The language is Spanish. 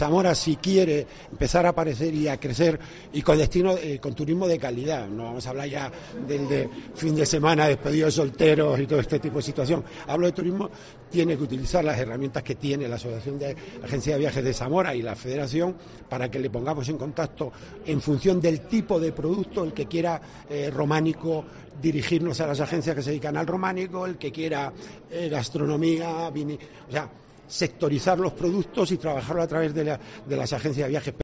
Zamora, si quiere empezar a aparecer y a crecer y con destino, con turismo de calidad, no vamos a hablar ya del de fin de semana, despedido de solteros y todo este tipo de situación. Hablo de turismo, tiene que utilizar las herramientas que tiene la Asociación de Agencias de Viajes de Zamora y la Federación para que le pongamos en contacto en función del tipo de producto, el que quiera románico, dirigirnos a las agencias que se dedican al románico, el que quiera gastronomía, o sea, sectorizar los productos y trabajarlo a través de las agencias de viajes.